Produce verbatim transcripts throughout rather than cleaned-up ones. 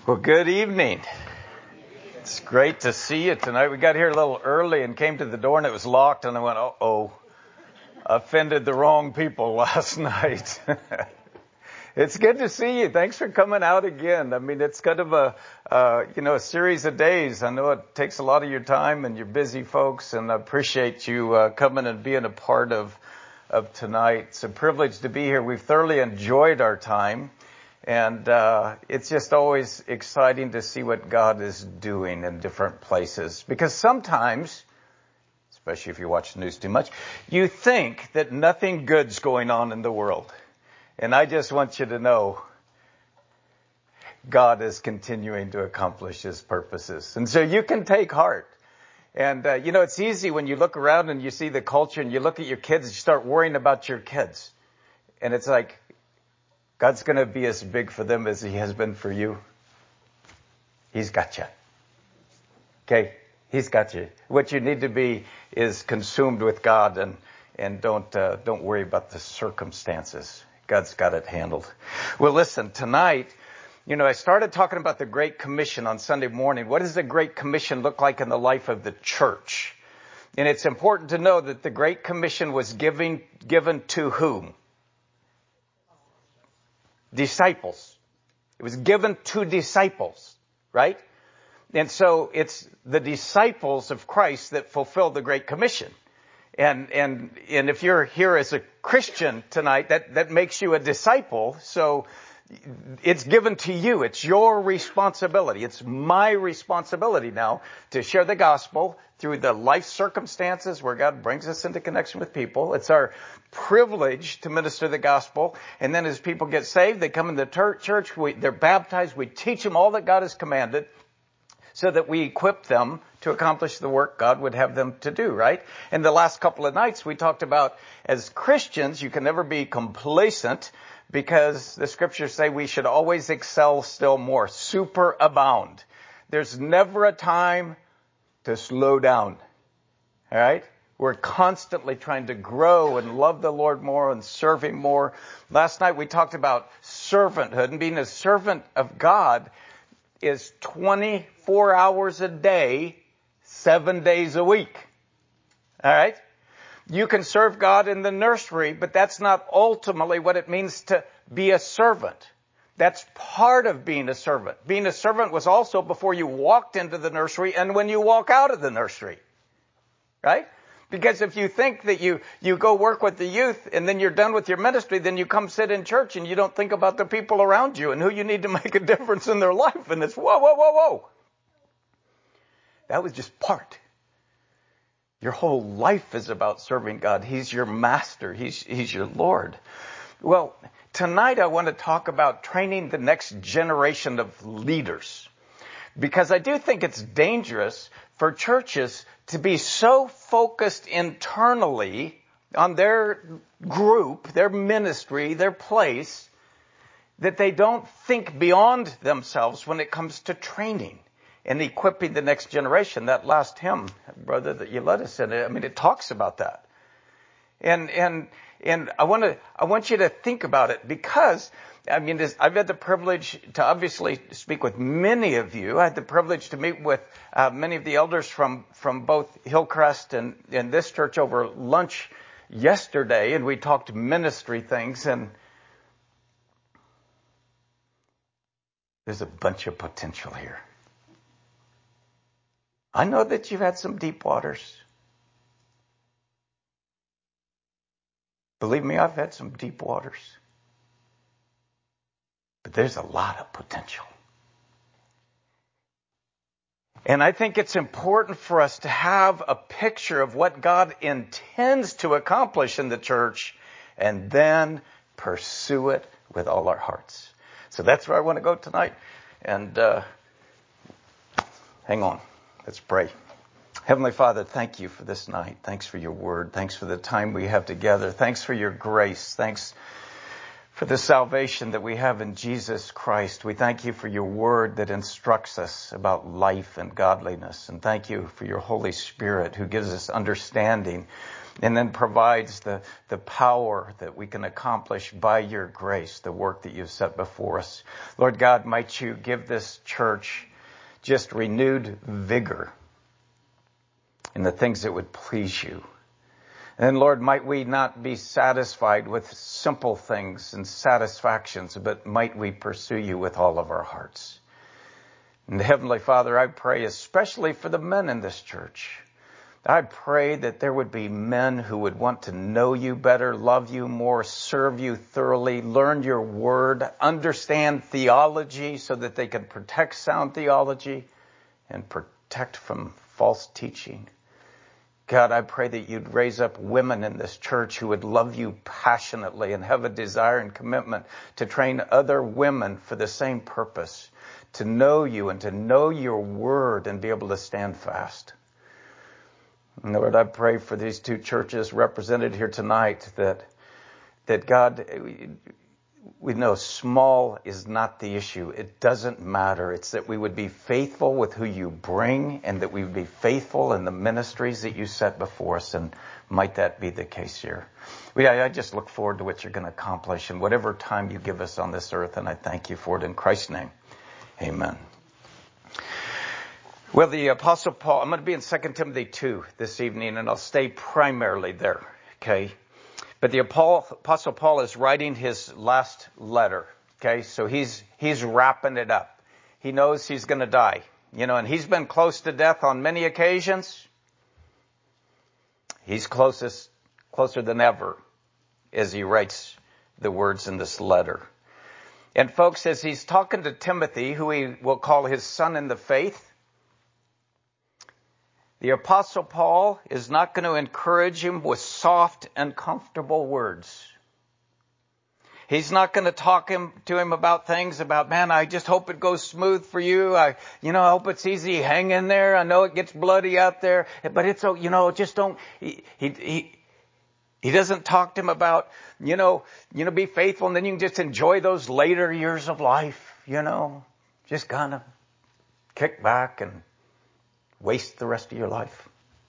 Well, good evening. It's great to see you tonight. We got here a little early and came to the door and it was locked and I went, uh-oh, offended the wrong people last night. It's good to see you. Thanks for coming out again. I mean, it's kind of a, uh, you know, a series of days. I know it takes a lot of your time and you're busy folks, and I appreciate you uh, coming and being a part of, of tonight. It's a privilege to be here. We've thoroughly enjoyed our time. And uh it's just always exciting to see what God is doing in different places. Because sometimes, especially if you watch the news too much, you think that nothing good's going on in the world. And I just want you to know God is continuing to accomplish His purposes. And so you can take heart. And, uh, you know, it's easy when you look around and you see the culture and you look at your kids, you start worrying about your kids. And it's like, God's going to be as big for them as He has been for you. He's got you. Okay? He's got you. What you need to be is consumed with God, and, and don't, uh, don't worry about the circumstances. God's got it handled. Well, listen, tonight, you know, I started talking about the Great Commission on Sunday morning. What does the Great Commission look like in the life of the church? And it's important to know that the Great Commission was given, given to whom? Disciples. It was given to disciples, right? And so it's the disciples of Christ that fulfill the Great Commission. And, and, and if you're here as a Christian tonight, that, that makes you a disciple. So it's given to you. It's your responsibility. It's my responsibility now to share the gospel through the life circumstances where God brings us into connection with people. It's our privilege to minister the gospel. And then as people get saved, they come into the church, we, they're baptized, we teach them all that God has commanded so that we equip them to accomplish the work God would have them to do, right? And the last couple of nights we talked about, as Christians, you can never be complacent, because the scriptures say we should always excel still more, superabound. There's never a time to slow down. All right? We're constantly trying to grow and love the Lord more and serve Him more. Last night we talked about servanthood, and being a servant of God is twenty-four hours a day, seven days a week. All right? You can serve God in the nursery, but that's not ultimately what it means to be a servant. That's part of being a servant. Being a servant was also before you walked into the nursery and when you walk out of the nursery. Right? Because if you think that you, you go work with the youth and then you're done with your ministry, then you come sit in church and you don't think about the people around you and who you need to make a difference in their life. And it's whoa, whoa, whoa, whoa. That was just part. Your whole life is about serving God. He's your master. He's, he's your Lord. Well, tonight I want to talk about training the next generation of leaders. Because I do think it's dangerous for churches to be so focused internally on their group, their ministry, their place, that they don't think beyond themselves when it comes to training and equipping the next generation. That last hymn, brother, that you led us in, I mean, it talks about that. And, and, and I want to, I want you to think about it, because, I mean, this, I've had the privilege to obviously speak with many of you. I had the privilege to meet with uh, many of the elders from, from both Hillcrest and, and this church over lunch yesterday, and we talked ministry things, and there's a bunch of potential here. I know that you've had some deep waters. Believe me, I've had some deep waters. But there's a lot of potential. And I think it's important for us to have a picture of what God intends to accomplish in the church and then pursue it with all our hearts. So that's where I want to go tonight. And uh, hang on. Let's pray. Heavenly Father, thank you for this night. Thanks for your word. Thanks for the time we have together. Thanks for your grace. Thanks for the salvation that we have in Jesus Christ. We thank you for your word that instructs us about life and godliness. And thank you for your Holy Spirit who gives us understanding and then provides the, the power that we can accomplish by your grace, the work that you've set before us. Lord God, might you give this church just renewed vigor in the things that would please you. And Lord, might we not be satisfied with simple things and satisfactions, but might we pursue you with all of our hearts. And Heavenly Father, I pray especially for the men in this church. I pray that there would be men who would want to know you better, love you more, serve you thoroughly, learn your word, understand theology so that they can protect sound theology and protect from false teaching. God, I pray that you'd raise up women in this church who would love you passionately and have a desire and commitment to train other women for the same purpose, to know you and to know your word and be able to stand fast. And Lord, I pray for these two churches represented here tonight that, that God, we know small is not the issue. It doesn't matter. It's that we would be faithful with who you bring and that we would be faithful in the ministries that you set before us. And might that be the case here. We, I, I just look forward to what you're going to accomplish in whatever time you give us on this earth. And I thank you for it in Christ's name. Amen. Well, the Apostle Paul, I'm going to be in Second Timothy two this evening, and I'll stay primarily there, okay? But the Apostle Paul is writing his last letter, okay? So he's he's wrapping it up. He knows he's going to die, you know, and he's been close to death on many occasions. He's closest, closer than ever as he writes the words in this letter. And folks, as he's talking to Timothy, who he will call his son in the faith, the Apostle Paul is not going to encourage him with soft and comfortable words. He's not going to talk him, to him about things about, man, I just hope it goes smooth for you. I, you know, I hope it's easy. Hang in there. I know it gets bloody out there, but it's, you know, just don't, he, he, he, he doesn't talk to him about, you know, you know, be faithful and then you can just enjoy those later years of life, you know, just kind of kick back and waste the rest of your life.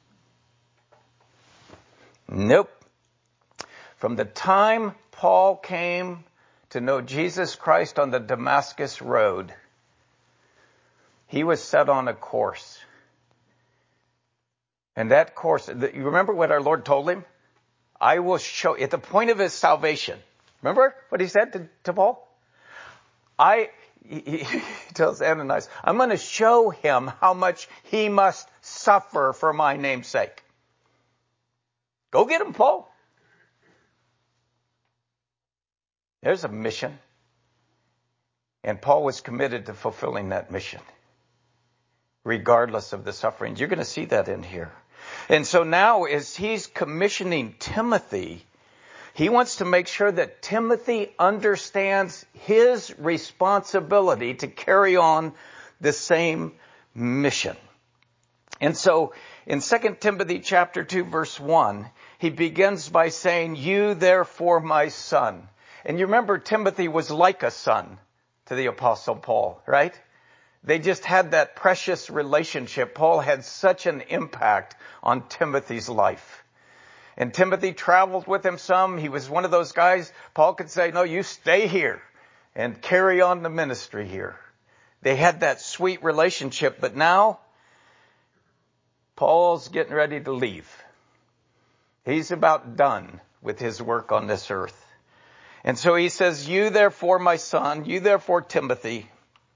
Nope. From the time Paul came to know Jesus Christ on the Damascus Road, he was set on a course. And that course, you remember what our Lord told him? I will show, at the point of his salvation. Remember what he said to, to Paul? I, he, he tells Ananias, I'm going to show him how much he must suffer for my name's sake. Go get him, Paul. There's a mission. And Paul was committed to fulfilling that mission, regardless of the sufferings. You're going to see that in here. And so now as he's commissioning Timothy, he wants to make sure that Timothy understands his responsibility to carry on the same mission. And so in Second Timothy chapter two, verse one, he begins by saying, you therefore, my son. And you remember Timothy was like a son to the Apostle Paul, right? They just had that precious relationship. Paul had such an impact on Timothy's life. And Timothy traveled with him some. He was one of those guys, Paul could say, no, you stay here and carry on the ministry here. They had that sweet relationship, but now Paul's getting ready to leave. He's about done with his work on this earth. And so he says, you therefore, my son, you therefore, Timothy,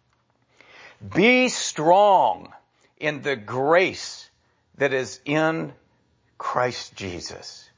be strong in the grace that is in Christ Jesus.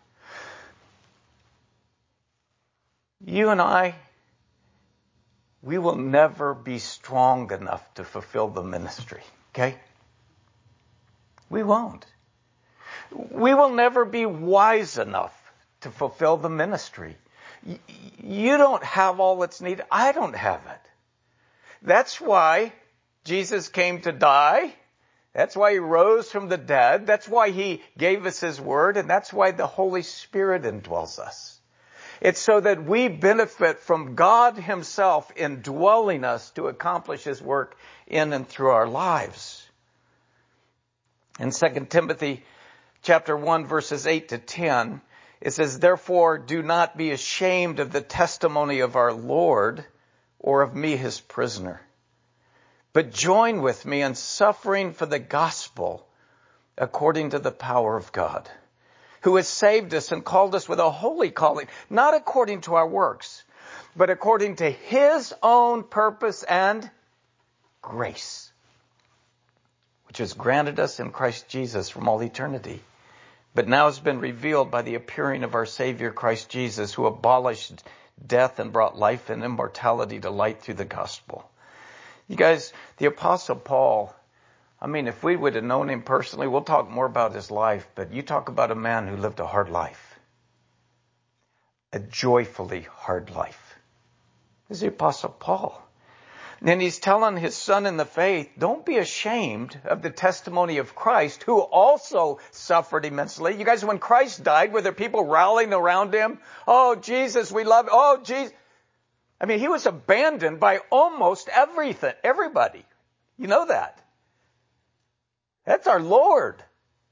You and I, we will never be strong enough to fulfill the ministry, okay? We won't. We will never be wise enough to fulfill the ministry. You don't have all that's needed. I don't have it. That's why Jesus came to die. That's why he rose from the dead. That's why he gave us his word. And that's why the Holy Spirit indwells us. It's so that we benefit from God himself indwelling us to accomplish his work in and through our lives. In Second Timothy chapter one, verses eight to ten, it says, therefore do not be ashamed of the testimony of our Lord or of me, his prisoner, but join with me in suffering for the gospel according to the power of God, who has saved us and called us with a holy calling, not according to our works, but according to his own purpose and grace, which was granted us in Christ Jesus from all eternity, but now has been revealed by the appearing of our Savior Christ Jesus, who abolished death and brought life and immortality to light through the gospel. You guys, the Apostle Paul, I mean, if we would have known him personally, we'll talk more about his life, but you talk about a man who lived a hard life, a joyfully hard life. This is the Apostle Paul. And he's telling his son in the faith, don't be ashamed of the testimony of Christ, who also suffered immensely. You guys, when Christ died, were there people rallying around him? Oh, Jesus, we love you. Oh, Jesus. I mean, he was abandoned by almost everything, everybody. You know that. That's our Lord.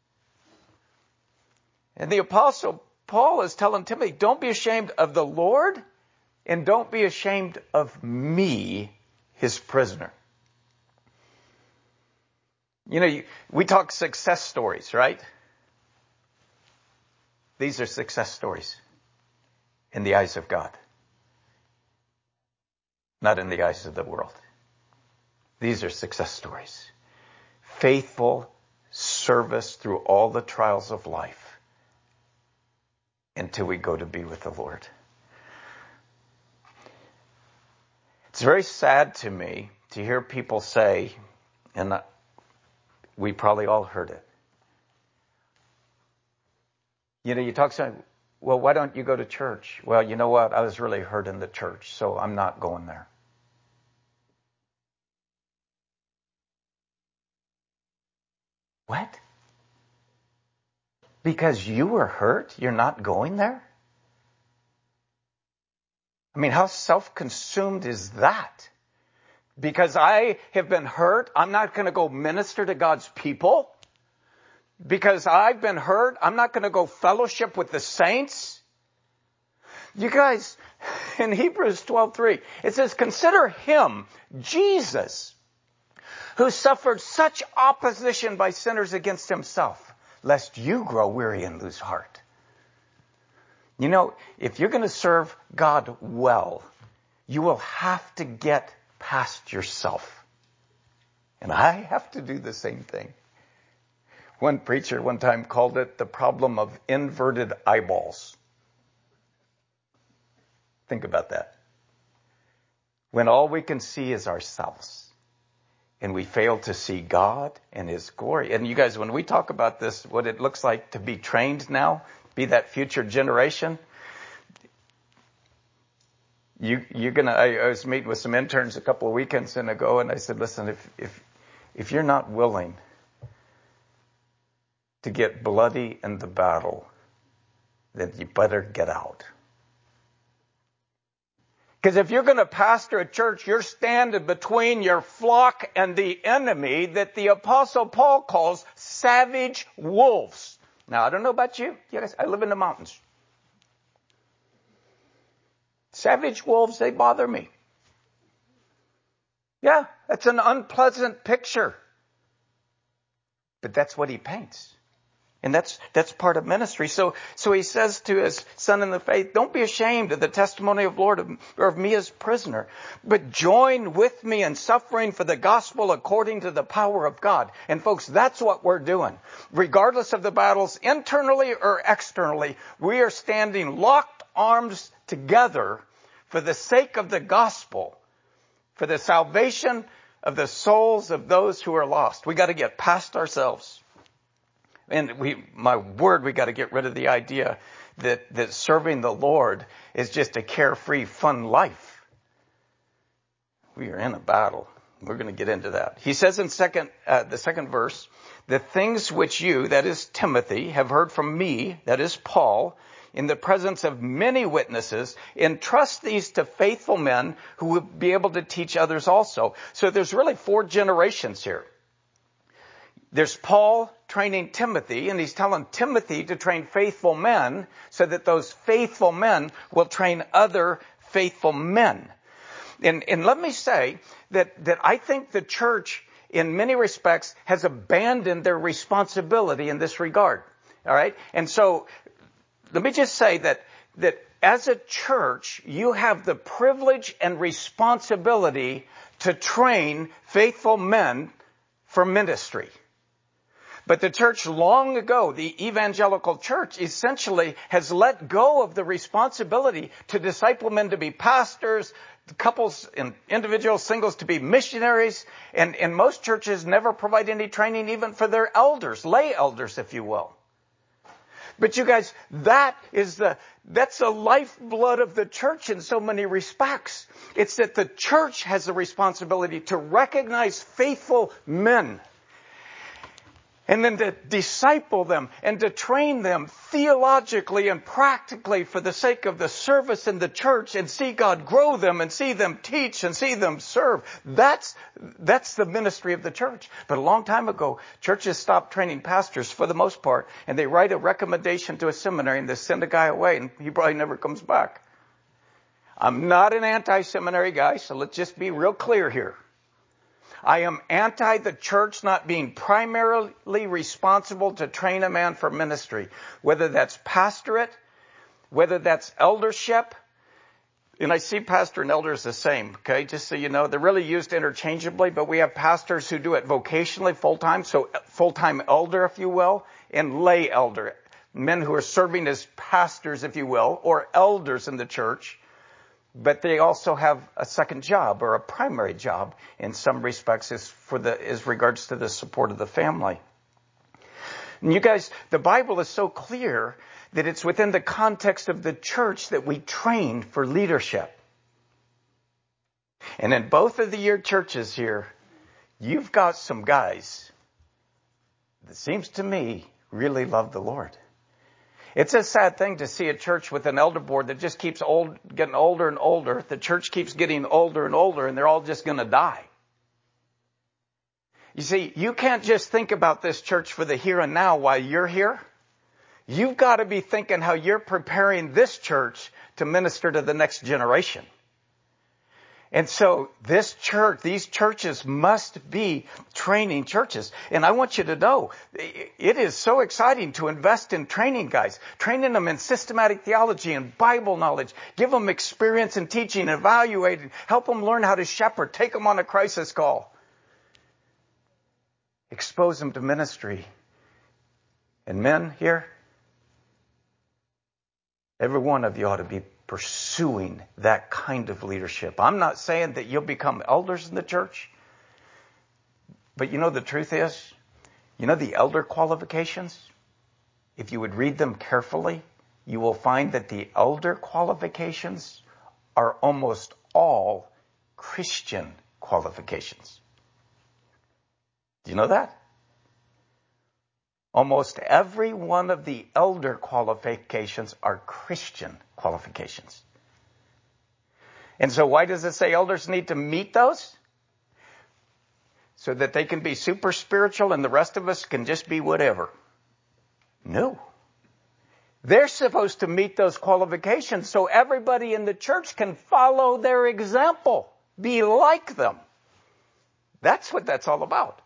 And the Apostle Paul is telling Timothy, don't be ashamed of the Lord, and don't be ashamed of me, his prisoner. You know, we talk success stories, right? These are success stories in the eyes of God, not in the eyes of the world. These are success stories. Faithful service through all the trials of life until we go to be with the Lord. It's very sad to me to hear people say, and we probably all heard it. You know, you talk to someone, well, why don't you go to church? Well, you know what? I was really hurt in the church, so I'm not going there. What? Because you were hurt, you're not going there? I mean, how self-consumed is that? Because I have been hurt, I'm not going to go minister to God's people. Because I've been hurt, I'm not going to go fellowship with the saints. You guys, in Hebrews twelve three, it says, consider him, Jesus, who suffered such opposition by sinners against himself, lest you grow weary and lose heart. You know, if you're going to serve God well, you will have to get past yourself. And I have to do the same thing. One preacher one time called it the problem of inverted eyeballs. Think about that. When all we can see is ourselves, and we fail to see God and his glory. And you guys, when we talk about this, what it looks like to be trained now, be that future generation, you, you're gonna, I, I was meeting with some interns a couple of weekends ago, and I said, listen, if, if, if you're not willing to get bloody in the battle, then you better get out. Because if you're going to pastor a church, you're standing between your flock and the enemy that the Apostle Paul calls savage wolves. Now, I don't know about you. Yes, I live in the mountains. Savage wolves, they bother me. Yeah, that's an unpleasant picture. But that's what he paints. And that's, that's part of ministry. So, so he says to his son in the faith, don't be ashamed of the testimony of Lord or of me as prisoner, but join with me in suffering for the gospel according to the power of God. And folks, that's what we're doing. Regardless of the battles internally or externally, we are standing locked arms together for the sake of the gospel, for the salvation of the souls of those who are lost. We got to get past ourselves. And we, my word, we got to get rid of the idea that, that serving the Lord is just a carefree, fun life. We are in a battle. We're going to get into that. He says in second, uh, the second verse, the things which you, that is Timothy, have heard from me, that is Paul, in the presence of many witnesses, entrust these to faithful men who will be able to teach others also. So there's really four generations here. There's Paul, training Timothy, and he's telling Timothy to train faithful men so that those faithful men will train other faithful men. And, and let me say that, that I think the church, in many respects, has abandoned their responsibility in this regard. All right? And so, let me just say that, that as a church, you have the privilege and responsibility to train faithful men for ministry. But the church long ago, the evangelical church, essentially has let go of the responsibility to disciple men to be pastors, couples and individuals, singles to be missionaries, and, and most churches never provide any training even for their elders, lay elders, if you will. But you guys, that is the, that's the lifeblood of the church in so many respects. It's that the church has a responsibility to recognize faithful men and then to disciple them and to train them theologically and practically for the sake of the service in the church and see God grow them and see them teach and see them serve. That's, that's the ministry of the church. But a long time ago, churches stopped training pastors for the most part, and they write a recommendation to a seminary and they send a guy away and he probably never comes back. I'm not an anti-seminary guy, so let's just be real clear here. I am anti the church not being primarily responsible to train a man for ministry, whether that's pastorate, whether that's eldership. And I see pastor and elder as the same, okay? Just so you know, they're really used interchangeably, but we have pastors who do it vocationally full-time, so full-time elder, if you will, and lay elder, men who are serving as pastors, if you will, or elders in the church. But they also have a second job or a primary job in some respects is for the, as regards to the support of the family. And you guys, the Bible is so clear that it's within the context of the church that we train for leadership. And in both of the year churches here, you've got some guys that seems to me really love the Lord. It's a sad thing to see a church with an elder board that just keeps old, getting older and older. The church keeps getting older and older, and they're all just going to die. You see, you can't just think about this church for the here and now while you're here. You've got to be thinking how you're preparing this church to minister to the next generation. And so this church, these churches must be training churches. And I want you to know, it is so exciting to invest in training guys, training them in systematic theology and Bible knowledge, give them experience in teaching, evaluating, help them learn how to shepherd, take them on a crisis call, expose them to ministry. And men here, every one of you ought to be pursuing that kind of leadership. I'm not saying that you'll become elders in the church, but you know the truth is, you know the elder qualifications? If you would read them carefully, you will find that the elder qualifications are almost all Christian qualifications. Do you know that? Almost every one of the elder qualifications are Christian qualifications. And so why does it say elders need to meet those? So that they can be super spiritual and the rest of us can just be whatever. No. They're supposed to meet those qualifications so everybody in the church can follow their example, be like them. That's what that's all about.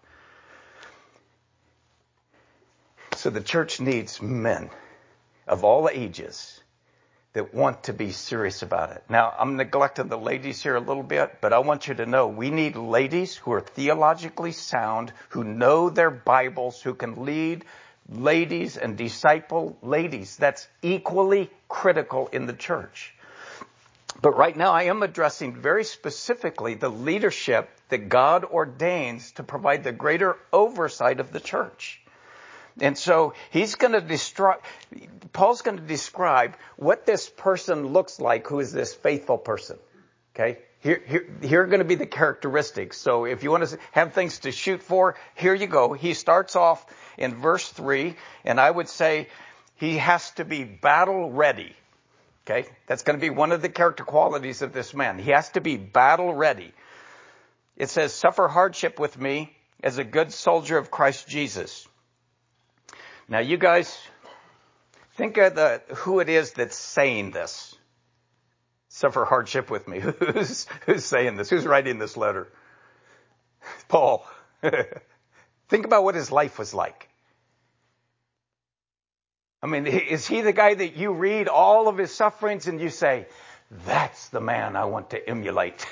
So the church needs men of all ages that want to be serious about it. Now, I'm neglecting the ladies here a little bit, but I want you to know we need ladies who are theologically sound, who know their Bibles, who can lead ladies and disciple ladies. That's equally critical in the church. But right now I am addressing very specifically the leadership that God ordains to provide the greater oversight of the church. And so he's going to describe, Paul's going to describe what this person looks like who is this faithful person. Okay? Here, here, here are going to be the characteristics. So if you want to have things to shoot for, here you go. He starts off in verse three, and I would say he has to be battle ready. Okay? That's going to be one of the character qualities of this man. He has to be battle ready. It says, suffer hardship with me as a good soldier of Christ Jesus. Now you guys, think of the, who it is that's saying this. Suffer hardship with me. Who's, who's saying this? Who's writing this letter? Paul. Think about what his life was like. I mean, is he the guy that you read all of his sufferings and you say, that's the man I want to emulate?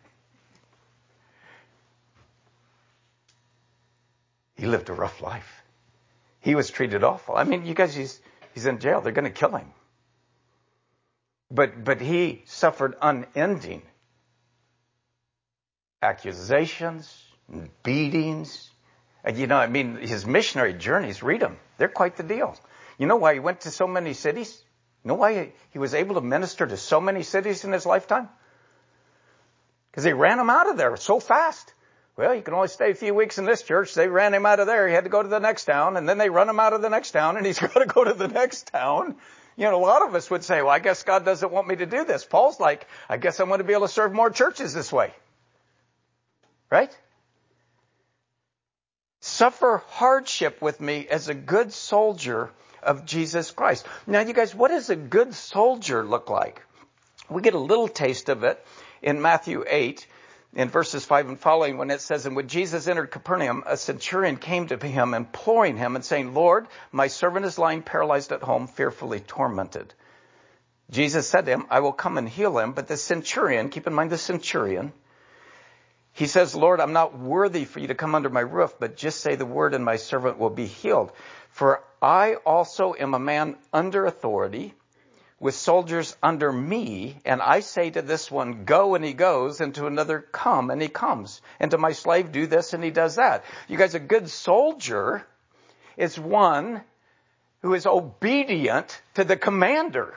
He lived a rough life. He was treated awful. I mean, you guys, he's, he's in jail. They're going to kill him. But, but he suffered unending accusations, beatings. And you know, I mean, his missionary journeys, read them. They're quite the deal. You know why he went to so many cities? You know why he was able to minister to so many cities in his lifetime? Because they ran him out of there so fast. Well, you can only stay a few weeks in this church. They ran him out of there. He had to go to the next town, and then they run him out of the next town, and he's got to go to the next town. You know, a lot of us would say, well, I guess God doesn't want me to do this. Paul's like, I guess I want to be able to serve more churches this way. Right? Suffer hardship with me as a good soldier of Jesus Christ. Now, you guys, what does a good soldier look like? We get a little taste of it in Matthew eight, in verses five and following, when it says, and when Jesus entered Capernaum, a centurion came to him, imploring him and saying, Lord, my servant is lying paralyzed at home, fearfully tormented. Jesus said to him, I will come and heal him. But the centurion, keep in mind the centurion, he says, Lord, I'm not worthy for you to come under my roof, but just say the word and my servant will be healed. For I also am a man under authority, with soldiers under me, and I say to this one, go, and he goes, and to another, come, and he comes, and to my slave, do this, and he does that. You guys, a good soldier is one who is obedient to the commander.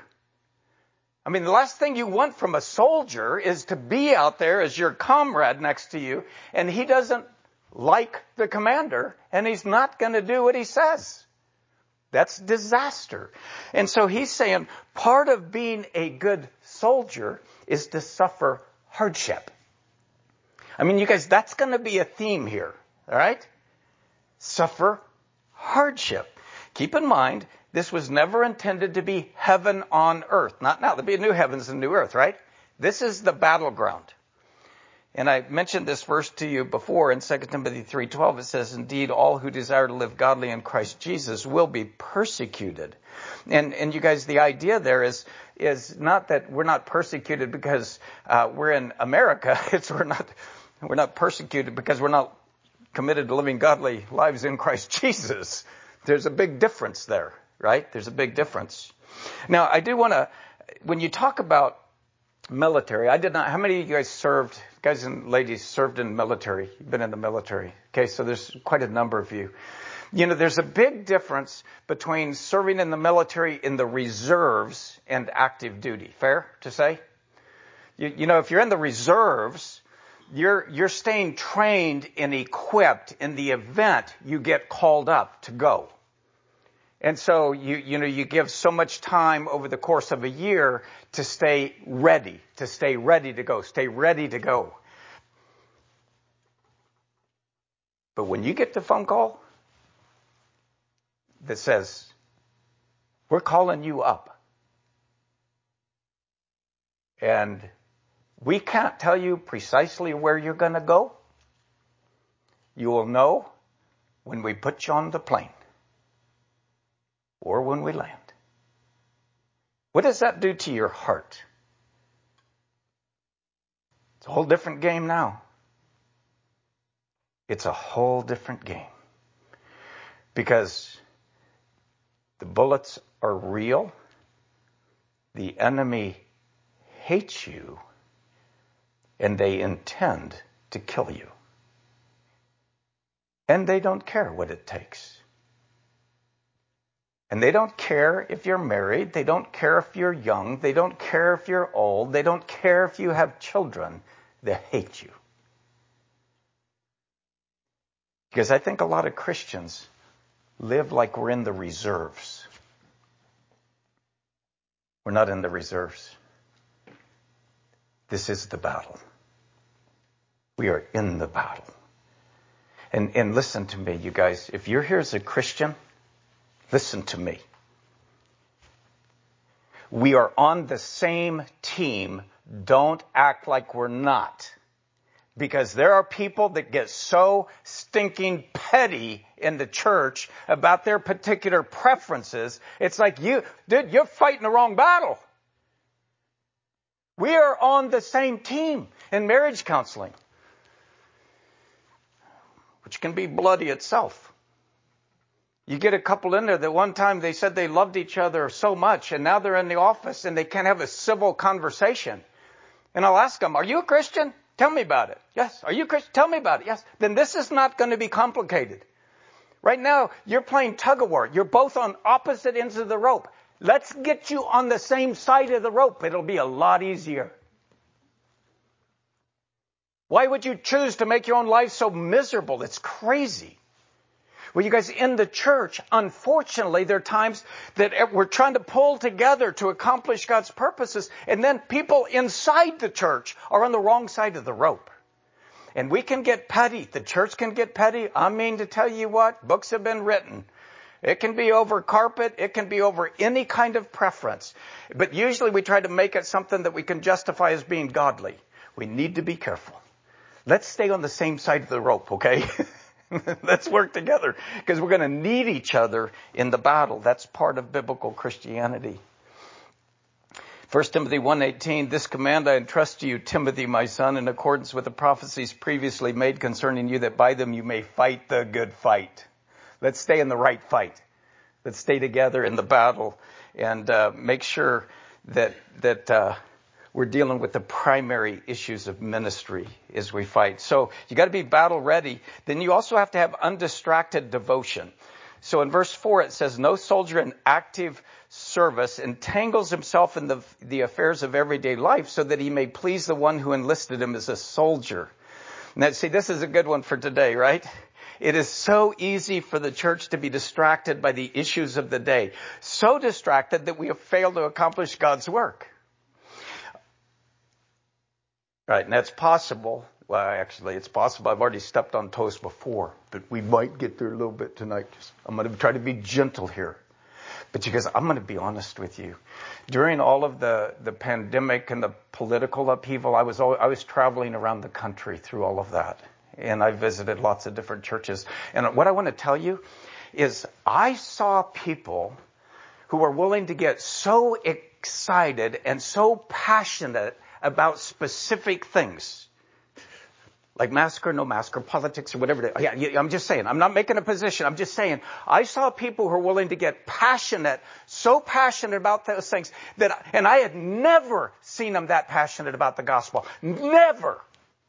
I mean, the last thing you want from a soldier is to be out there as your comrade next to you, and he doesn't like the commander, and he's not going to do what he says. That's disaster. And so he's saying part of being a good soldier is to suffer hardship. I mean, you guys, that's going to be a theme here. All right? Suffer hardship. Keep in mind, this was never intended to be heaven on earth. Not now. There'll be a new heavens and new earth, right? This is the battleground. And I mentioned this verse to you before in Second Timothy three twelve. It says, indeed, all who desire to live godly in Christ Jesus will be persecuted. And, and you guys, the idea there is, is not that we're not persecuted because, uh, we're in America. It's we're not, we're not persecuted because we're not committed to living godly lives in Christ Jesus. There's a big difference there, right? There's a big difference. Now, I do want to, when you talk about military, I did not, how many of you guys served, guys and ladies served in military? You've been in the military. Okay, so there's quite a number of you. You know, there's a big difference between serving in the military in the reserves and active duty. Fair to say? You, you know, if you're in the reserves, you're, you're staying trained and equipped in the event you get called up to go. And so you, you know, you give so much time over the course of a year to stay ready, to stay ready to go, stay ready to go. But when you get the phone call that says, we're calling you up, and we can't tell you precisely where you're going to go, you will know when we put you on the plane. Or when we land. What does that do to your heart? It's a whole different game now. It's a whole different game. Because the bullets are real. The enemy hates you. And they intend to kill you. And they don't care what it takes. And they don't care if you're married. They don't care if you're young. They don't care if you're old. They don't care if you have children. They hate you. Because I think a lot of Christians live like we're in the reserves. We're not in the reserves. This is the battle. We are in the battle. And, and listen to me, you guys. If you're here as a Christian, Listen to me. We are on the same team. Don't act like we're not. Because there are people that get so stinking petty in the church about their particular preferences. It's like, you, dude, you're fighting the wrong battle. We are on the same team in marriage counseling, which can be bloody itself. You get a couple in there that one time they said they loved each other so much, and now they're in the office and they can't have a civil conversation. And I'll ask them, are you a Christian? Tell me about it. Yes. Are you Christian? Tell me about it. Yes. Then this is not going to be complicated. Right now, you're playing tug of war. You're both on opposite ends of the rope. Let's get you on the same side of the rope. It'll be a lot easier. Why would you choose to make your own life so miserable? It's crazy. Well, you guys, in the church, unfortunately, there are times that we're trying to pull together to accomplish God's purposes, and then people inside the church are on the wrong side of the rope. And we can get petty. The church can get petty. I mean, to tell you what, books have been written. It can be over carpet. It can be over any kind of preference. But usually we try to make it something that we can justify as being godly. We need to be careful. Let's stay on the same side of the rope, okay? Let's work together, because we're going to need each other in the battle. That's part of biblical Christianity. First Timothy one eighteen, this command I entrust to you, Timothy, my son, in accordance with the prophecies previously made concerning you, that by them you may fight the good fight. Let's stay in the right fight. Let's stay together in the battle and uh, make sure that that uh, we're dealing with the primary issues of ministry as we fight. So you got to be battle ready. Then you also have to have undistracted devotion. So in verse four, it says, no soldier in active service entangles himself in the, the affairs of everyday life so that he may please the one who enlisted him as a soldier. Now, see, this is a good one for today, right? It is so easy for the church to be distracted by the issues of the day. So distracted that we have failed to accomplish God's work. Right, and that's possible. Well, actually, it's possible. I've already stepped on toes before, but we might get there a little bit tonight. Just, I'm going to try to be gentle here. But you guys, I'm going to be honest with you. During all of the, the pandemic and the political upheaval, I was always, I was traveling around the country through all of that. And I visited lots of different churches. And what I want to tell you is I saw people who were willing to get so excited and so passionate about specific things, like mask or no mask or politics or whatever. Yeah, yeah, I'm just saying. I'm not making a position. I'm just saying. I saw people who were willing to get passionate, so passionate about those things that, and I had never seen them that passionate about the gospel. Never.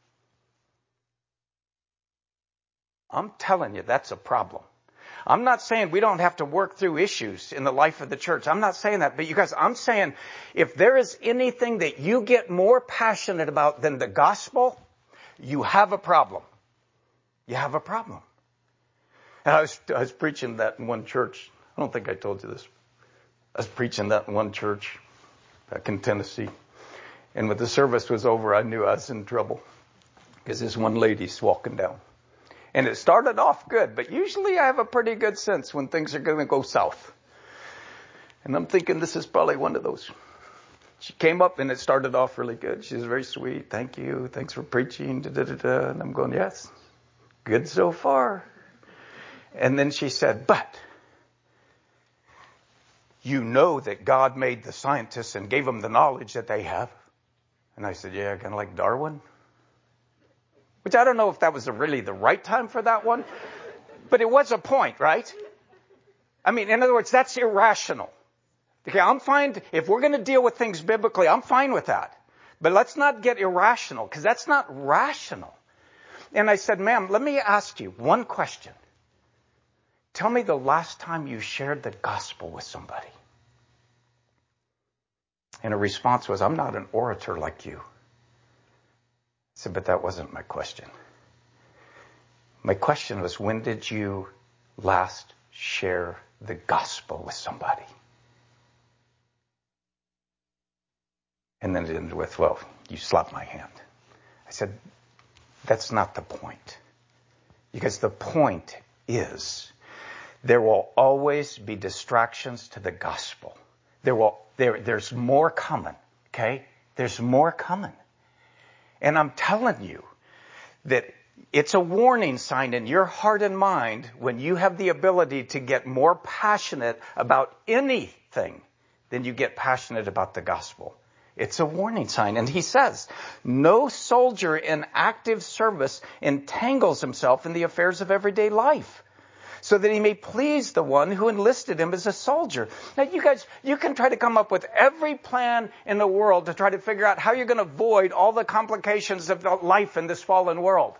I'm telling you, that's a problem. I'm not saying we don't have to work through issues in the life of the church. I'm not saying that. But you guys, I'm saying if there is anything that you get more passionate about than the gospel, you have a problem. You have a problem. And I was, I was preaching that in one church. I don't think I told you this. I was preaching that in one church back in Tennessee. And when the service was over, I knew I was in trouble because this one lady's walking down. And it started off good, but usually I have a pretty good sense when things are going to go south. And I'm thinking this is probably one of those. She came up and it started off really good. She was very sweet. Thank you. Thanks for preaching. Da, da, da, da. And I'm going, yes, good so far. And then she said, but you know that God made the scientists and gave them the knowledge that they have. And I said, yeah, kind of like Darwin. Which I don't know if that was really the right time for that one, but it was a point, right? I mean, in other words, that's irrational. Okay, I'm fine. If we're going to deal with things biblically, I'm fine with that. But let's not get irrational, because that's not rational. And I said, ma'am, let me ask you one question. Tell me the last time you shared the gospel with somebody. And her response was, I'm not an orator like you. I said, but that wasn't my question. My question was, when did you last share the gospel with somebody? And then it ended with, well, you slapped my hand. I said, that's not the point. Because the point is there will always be distractions to the gospel. There will, there, there's more coming, okay? There's more coming. And I'm telling you that it's a warning sign in your heart and mind when you have the ability to get more passionate about anything than you get passionate about the gospel. It's a warning sign. And he says, no soldier in active service entangles himself in the affairs of everyday life, so that he may please the one who enlisted him as a soldier. Now, you guys, you can try to come up with every plan in the world to try to figure out how you're going to avoid all the complications of life in this fallen world.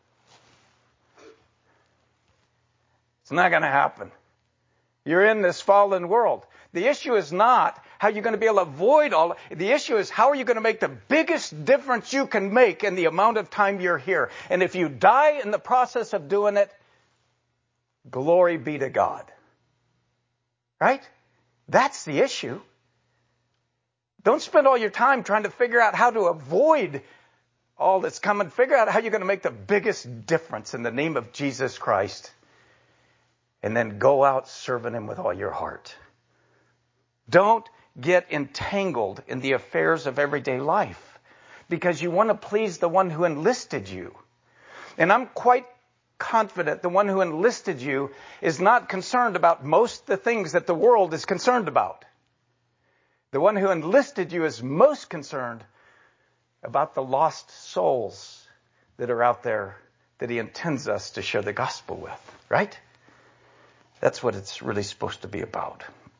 It's not going to happen. You're in this fallen world. The issue is not how you're going to be able to avoid all. The issue is how are you going to make the biggest difference you can make in the amount of time you're here. And if you die in the process of doing it, glory be to God. Right? That's the issue. Don't spend all your time trying to figure out how to avoid all that's coming. Figure out how you're going to make the biggest difference in the name of Jesus Christ. And then go out serving him with all your heart. Don't get entangled in the affairs of everyday life because you want to please the one who enlisted you. And I'm quite confident the one who enlisted you is not concerned about most of the things that the world is concerned about. The one who enlisted you is most concerned about the lost souls that are out there that he intends us to share the gospel with, right? That's what it's really supposed to be about.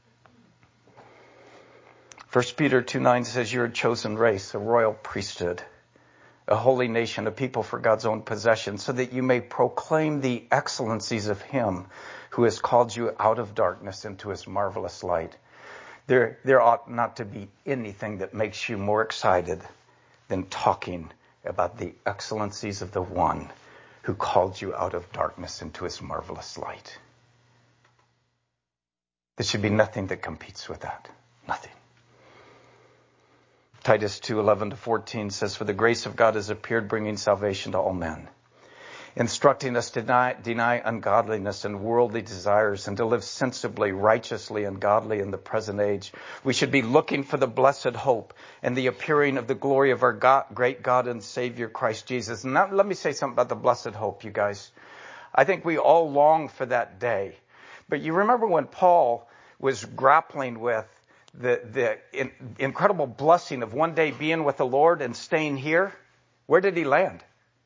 First Peter two nine says, you're a chosen race, a royal priesthood, a holy nation, a people for God's own possession, so that you may proclaim the excellencies of him who has called you out of darkness into his marvelous light. There, there ought not to be anything that makes you more excited than talking about the excellencies of the one who called you out of darkness into his marvelous light. There should be nothing that competes with that. Nothing. Titus two eleven to fourteen says, for the grace of God has appeared, bringing salvation to all men, instructing us to deny, deny ungodliness and worldly desires and to live sensibly, righteously, and godly in the present age. We should be looking for the blessed hope and the appearing of the glory of our God, great God and Savior, Christ Jesus. And now, let me say something about the blessed hope, you guys. I think we all long for that day. But you remember when Paul was grappling with the, the in, incredible blessing of one day being with the Lord and staying here? Where did he land?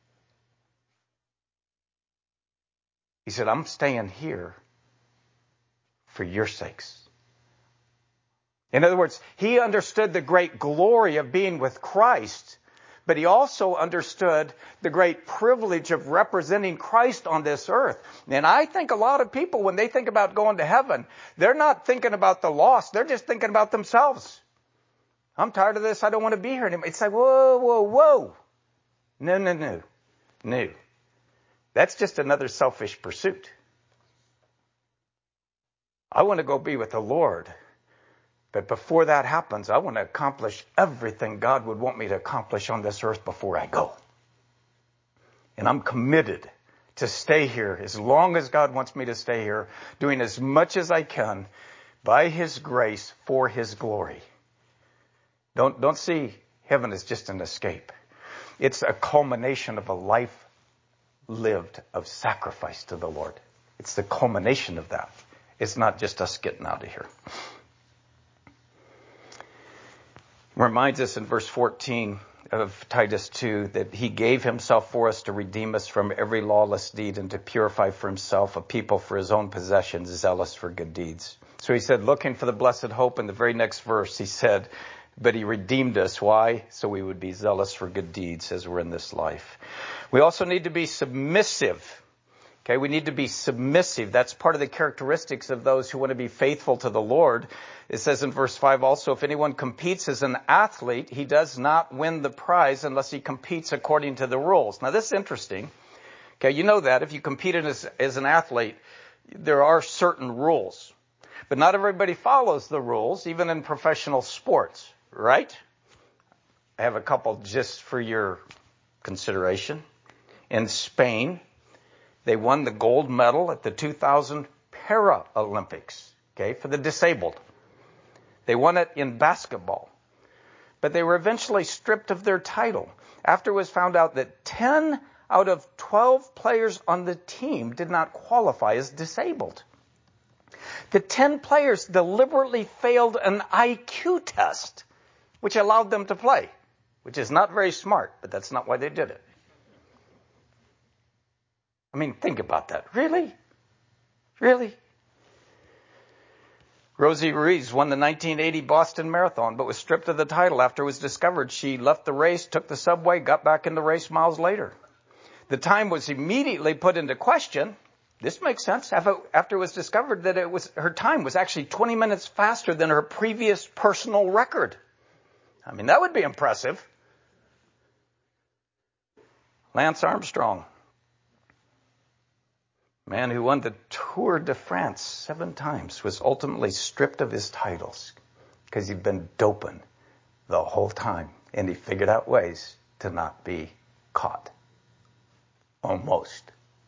He said, I'm staying here for your sakes. In other words, he understood the great glory of being with Christ, but he also understood the great privilege of representing Christ on this earth. And I think a lot of people, when they think about going to heaven, they're not thinking about the lost. They're just thinking about themselves. I'm tired of this. I don't want to be here anymore. It's like, whoa, whoa, whoa. No, no, no. No. That's just another selfish pursuit. I want to go be with the Lord. But before that happens, I want to accomplish everything God would want me to accomplish on this earth before I go. And I'm committed to stay here as long as God wants me to stay here, doing as much as I can by his grace for his glory. Don't, don't see heaven as just an escape. It's a culmination of a life lived of sacrifice to the Lord. It's the culmination of that. It's not just us getting out of here. Reminds us in verse fourteen of Titus two that he gave himself for us to redeem us from every lawless deed and to purify for himself a people for his own possession, zealous for good deeds. So he said, looking for the blessed hope, in the very next verse he said, but he redeemed us. Why? So we would be zealous for good deeds as we're in this life. We also need to be submissive. Okay, we need to be submissive. That's part of the characteristics of those who want to be faithful to the Lord. It says in verse five also, if anyone competes as an athlete, he does not win the prize unless he competes according to the rules. Now this is interesting. Okay, you know that if you compete as, as an athlete, there are certain rules. But not everybody follows the rules, even in professional sports, right? I have a couple just for your consideration. In Spain, they won the gold medal at the two thousand Paralympics, okay, for the disabled. They won it in basketball. But they were eventually stripped of their title after it was found out that ten out of twelve players on the team did not qualify as disabled. The ten players deliberately failed an I Q test, which allowed them to play, which is not very smart, but that's not why they did it. I mean, think about that. Really? Really? Rosie Ruiz won the nineteen eighty Boston Marathon, but was stripped of the title after it was discovered she left the race, took the subway, got back in the race miles later. The time was immediately put into question. This makes sense. After it was discovered that it was her time was actually twenty minutes faster than her previous personal record. I mean, that would be impressive. Lance Armstrong, man who won the Tour de France seven times, was ultimately stripped of his titles because he'd been doping the whole time, and he figured out ways to not be caught. Almost.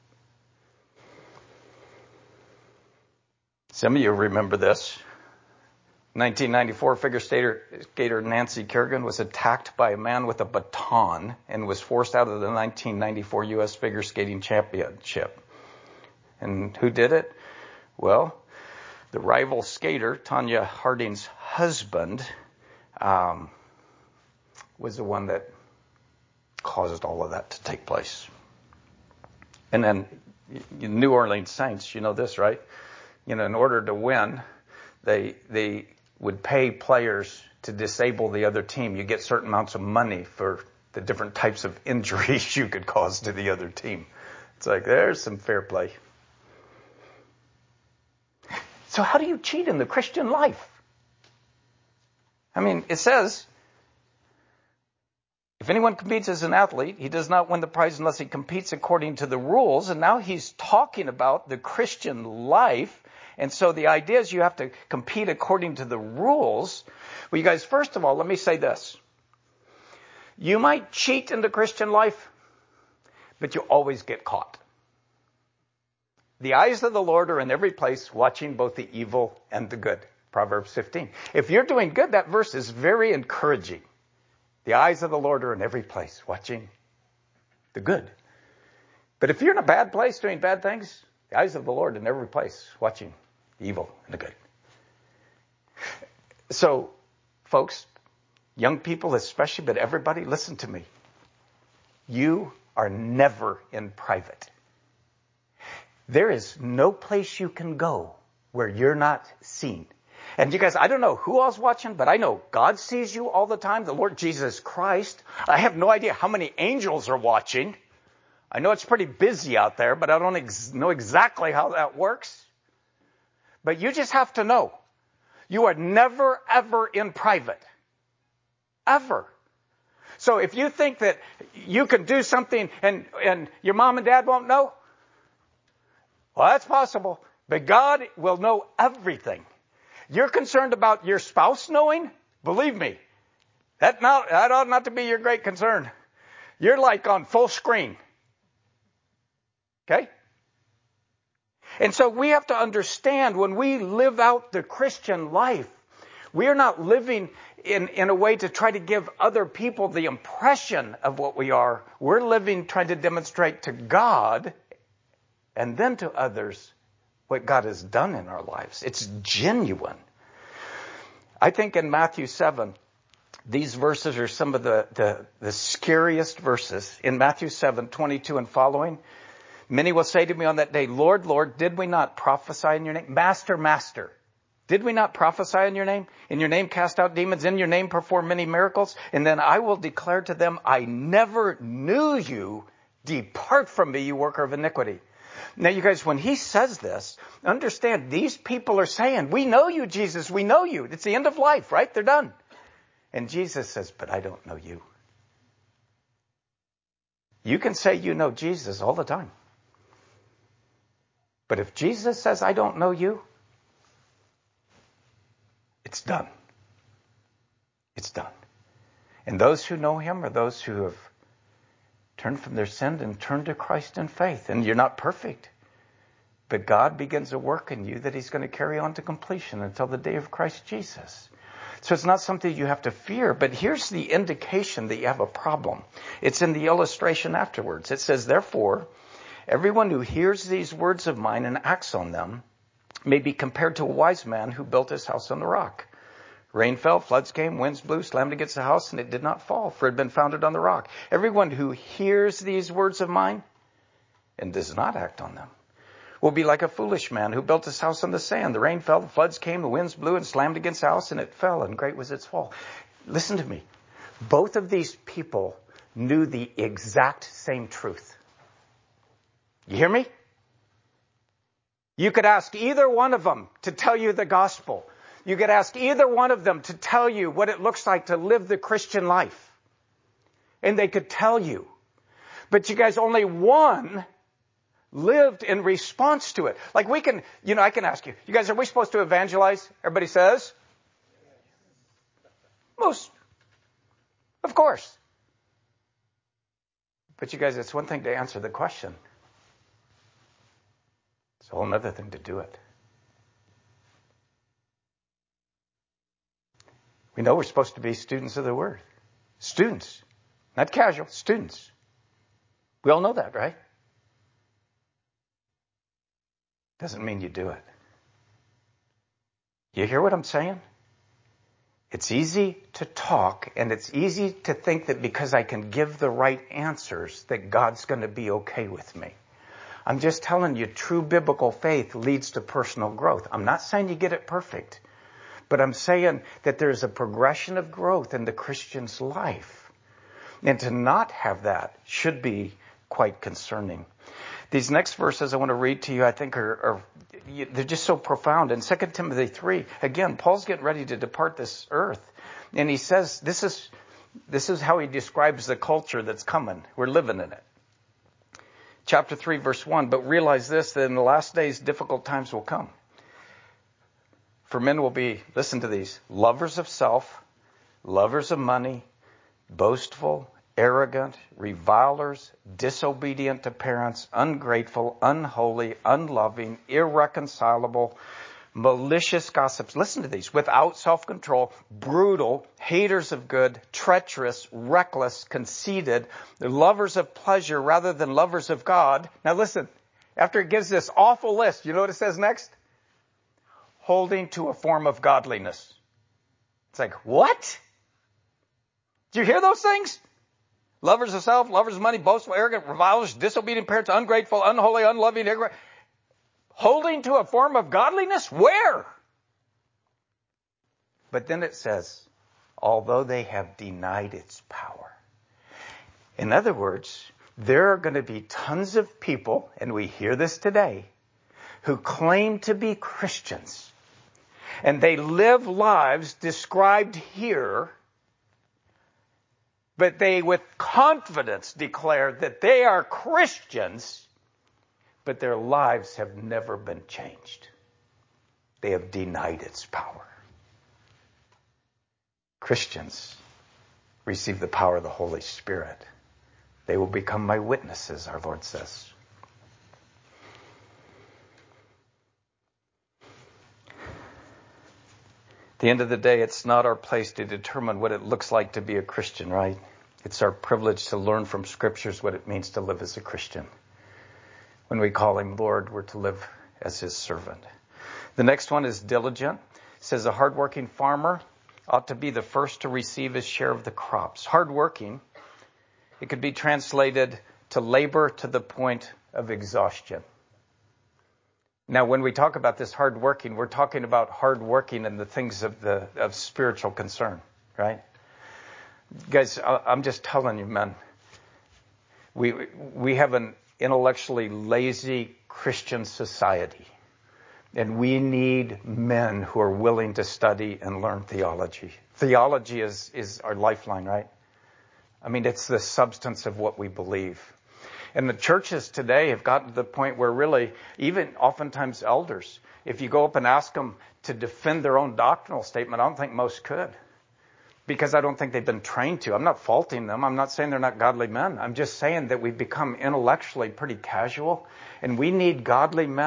Some of you remember this. nineteen ninety-four figure skater, skater Nancy Kerrigan was attacked by a man with a baton and was forced out of the nineteen ninety-four U S Figure Skating Championship. And who did it? Well, the rival skater, Tanya Harding's husband, um, was the one that caused all of that to take place. And then New Orleans Saints, you know this, right? You know, in order to win, they they would pay players to disable the other team. You get certain amounts of money for the different types of injuries you could cause to the other team. It's like, there's some fair play. So how do you cheat in the Christian life? I mean, it says, if anyone competes as an athlete, he does not win the prize unless he competes according to the rules. And now he's talking about the Christian life. And so the idea is you have to compete according to the rules. Well, you guys, first of all, let me say this. You might cheat in the Christian life, but you always get caught. The eyes of the Lord are in every place, watching both the evil and the good. Proverbs fifteen. If you're doing good, that verse is very encouraging. The eyes of the Lord are in every place, watching the good. But if you're in a bad place doing bad things, the eyes of the Lord are in every place, watching the evil and the good. So, folks, young people especially, but everybody, listen to me. You are never in private. There is no place you can go where you're not seen. And you guys, I don't know who else watching, but I know God sees you all the time, the Lord Jesus Christ. I have no idea how many angels are watching. I know it's pretty busy out there, but I don't ex- know exactly how that works. But you just have to know, you are never, ever in private. Ever. So if you think that you can do something and, and your mom and dad won't know, well, that's possible. But God will know everything. You're concerned about your spouse knowing? Believe me, that, not, that ought not to be your great concern. You're like on full screen. Okay? And so we have to understand when we live out the Christian life, we are not living in, in a way to try to give other people the impression of what we are. We're living trying to demonstrate to God and then to others what God has done in our lives. It's genuine. I think in Matthew seven, these verses are some of the, the, the scariest verses. In Matthew seven, twenty-two and following, many will say to me on that day, Lord, Lord, did we not prophesy in your name? Master, Master, did we not prophesy in your name? In your name cast out demons, in your name perform many miracles? And then I will declare to them, I never knew you. Depart from me, you worker of iniquity. Now, you guys, when he says this, understand these people are saying, we know you, Jesus, we know you. It's the end of life, right? They're done. And Jesus says, but I don't know you. You can say you know Jesus all the time. But if Jesus says, I don't know you, it's done. It's done. And those who know him are those who have turned from their sin and turned to Christ in faith. And you're not perfect. But God begins a work in you that he's going to carry on to completion until the day of Christ Jesus. So it's not something you have to fear, but here's the indication that you have a problem. It's in the illustration afterwards. It says, therefore, everyone who hears these words of mine and acts on them may be compared to a wise man who built his house on the rock. Rain fell, floods came, winds blew, slammed against the house, and it did not fall, for it had been founded on the rock. Everyone who hears these words of mine and does not act on them will be like a foolish man who built his house on the sand. The rain fell, the floods came, the winds blew and slammed against the house, and it fell, and great was its fall. Listen to me. Both of these people knew the exact same truth. You hear me? You could ask either one of them to tell you the gospel. You could ask either one of them to tell you what it looks like to live the Christian life. And they could tell you. But you guys, only one lived in response to it. Like we can, you know, I can ask you, you guys, are we supposed to evangelize? Everybody says? Most. Of course. But you guys, it's one thing to answer the question. It's a whole other thing to do it. We know we're supposed to be students of the Word. Students. Not casual, students. We all know that, right? Doesn't mean you do it. You hear what I'm saying? It's easy to talk, and it's easy to think that because I can give the right answers that God's going to be okay with me. I'm just telling you, true biblical faith leads to personal growth. I'm not saying you get it perfect, but I'm saying that there's a progression of growth in the Christian's life. And to not have that should be quite concerning. These next verses I want to read to you, I think, are, are they're just so profound. In Second Timothy three, again, Paul's getting ready to depart this earth. And he says, this is, this is how he describes the culture that's coming. We're living in it. Chapter three, verse one, but realize this, that in the last days, difficult times will come. For men will be, listen to these, lovers of self, lovers of money, boastful, arrogant, revilers, disobedient to parents, ungrateful, unholy, unloving, irreconcilable, malicious gossips. Listen to these. Without self-control, brutal, haters of good, treacherous, reckless, conceited, lovers of pleasure rather than lovers of God. Now listen, after it gives this awful list, you know what it says next? Holding to a form of godliness. It's like, what? Did you hear those things? Lovers of self, lovers of money, boastful, arrogant, revilers, disobedient parents, ungrateful, unholy, unloving, ignorant. Holding to a form of godliness? Where? But then it says, although they have denied its power. In other words, there are going to be tons of people, and we hear this today, who claim to be Christians. And they live lives described here, but they with confidence declare that they are Christians, but their lives have never been changed. They have denied its power. Christians receive the power of the Holy Spirit. They will become my witnesses, our Lord says. At the end of the day, it's not our place to determine what it looks like to be a Christian, right? It's our privilege to learn from Scriptures what it means to live as a Christian. When we call him Lord, we're to live as his servant. The next one is diligent. It says a hardworking farmer ought to be the first to receive his share of the crops. Hardworking, it could be translated to labor to the point of exhaustion. Now, when we talk about this hard working, we're talking about hard working in the things of the of spiritual concern, right? Guys, I'm just telling you, man, we we have an intellectually lazy Christian society, and we need men who are willing to study and learn theology. Theology is is our lifeline, right? I mean, it's the substance of what we believe. And the churches today have gotten to the point where really, even oftentimes elders, if you go up and ask them to defend their own doctrinal statement, I don't think most could. Because I don't think they've been trained to. I'm not faulting them. I'm not saying they're not godly men. I'm just saying that we've become intellectually pretty casual. And we need godly men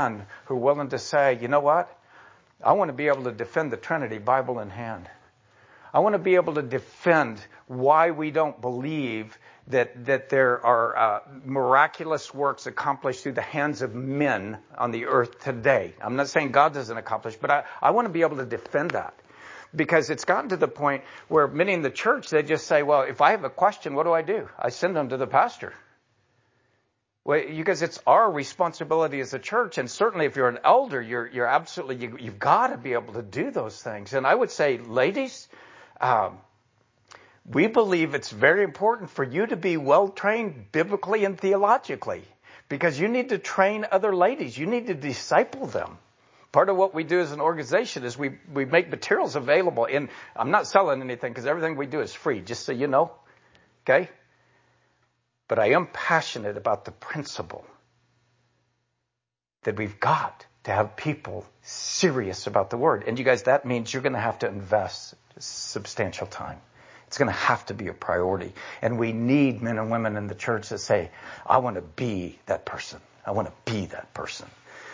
who are willing to say, you know what? I want to be able to defend the Trinity, Bible in hand. I want to be able to defend why we don't believe that that there are uh, miraculous works accomplished through the hands of men on the earth today. I'm not saying God doesn't accomplish, but I, I want to be able to defend that. Because it's gotten to the point where many in the church, they just say, well, if I have a question, what do I do? I send them to the pastor. Well, because it's our responsibility as a church, and certainly if you're an elder, you're you're absolutely, you, you've got to be able to do those things. And I would say, ladies, um, we believe it's very important for you to be well trained biblically and theologically, because you need to train other ladies. You need to disciple them. Part of what we do as an organization is we, we make materials available. And I'm not selling anything because everything we do is free, just so you know. Okay? But I am passionate about the principle that we've got to have people serious about the Word. And you guys, that means you're going to have to invest substantial time. It's going to have to be a priority. And we need men and women in the church that say, I want to be that person. I want to be that person.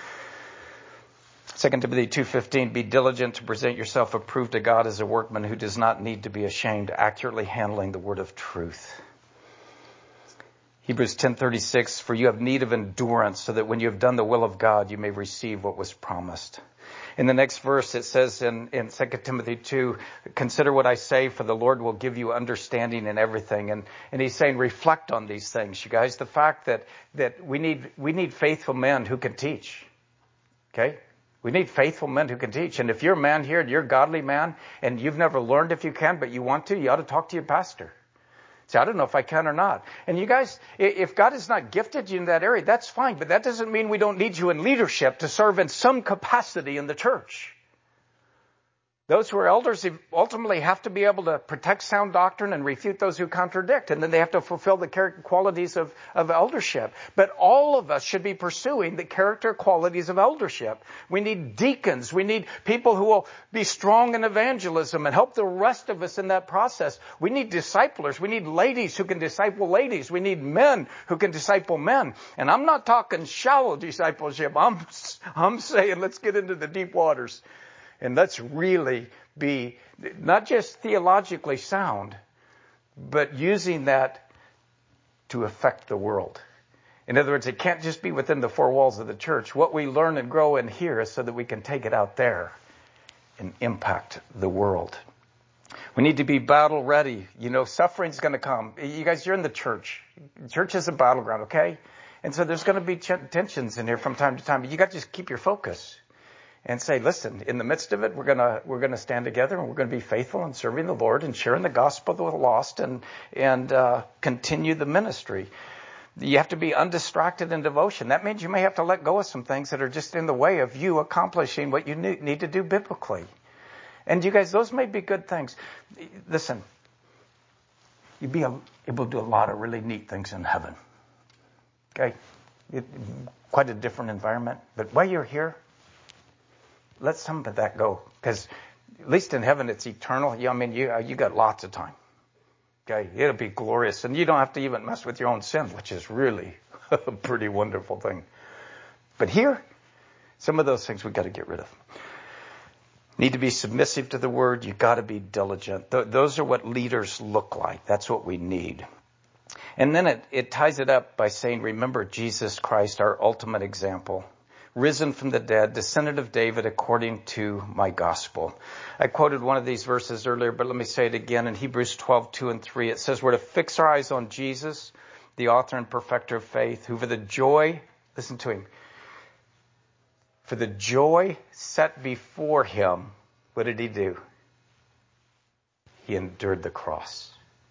Second Timothy two fifteen, be diligent to present yourself approved to God as a workman who does not need to be ashamed, accurately handling the word of truth. Hebrews ten thirty-six, for you have need of endurance so that when you have done the will of God, you may receive what was promised. In the next verse, it says in, in Second Timothy two, consider what I say, for the Lord will give you understanding in everything. And, and he's saying, reflect on these things, you guys. The fact that, that we need, we need faithful men who can teach. Okay? We need faithful men who can teach. And if you're a man here and you're a godly man and you've never learned if you can, but you want to, you ought to talk to your pastor. Say, I don't know if I can or not. And you guys, if God has not gifted you in that area, that's fine. But that doesn't mean we don't need you in leadership to serve in some capacity in the church. Those who are elders ultimately have to be able to protect sound doctrine and refute those who contradict. And then they have to fulfill the character qualities of, of eldership. But all of us should be pursuing the character qualities of eldership. We need deacons. We need people who will be strong in evangelism and help the rest of us in that process. We need disciplers. We need ladies who can disciple ladies. We need men who can disciple men. And I'm not talking shallow discipleship. I'm, I'm saying let's get into the deep waters. And let's really be not just theologically sound, but using that to affect the world. In other words, it can't just be within the four walls of the church. What we learn and grow in here is so that we can take it out there and impact the world. We need to be battle ready. You know, suffering's going to come. You guys, you're in the church. The church is a battleground, okay? And so there's going to be ch- tensions in here from time to time. But you got to just keep your focus. And say, listen, in the midst of it, we're gonna we're gonna stand together and we're gonna be faithful in serving the Lord and sharing the gospel with the lost and and uh, continue the ministry. You have to be undistracted in devotion. That means you may have to let go of some things that are just in the way of you accomplishing what you need to do biblically. And you guys, those may be good things. Listen, you'd be able to do a lot of really neat things in heaven. Okay, it, quite a different environment. But while you're here, let some of that go, because at least in heaven it's eternal. Yeah, I mean, you you got lots of time. Okay, it'll be glorious, and you don't have to even mess with your own sin, which is really a pretty wonderful thing. But here, some of those things we got to get rid of. Need to be submissive to the word. You got to be diligent. Th- those are what leaders look like. That's what we need. And then it, it ties it up by saying, remember Jesus Christ, our ultimate example. Risen from the dead, descendant of David according to my gospel. I quoted one of these verses earlier, but let me say it again. In Hebrews twelve, two and three, it says we're to fix our eyes on Jesus, the author and perfecter of faith, who for the joy, listen to him, for the joy set before him, what did he do? He endured the cross.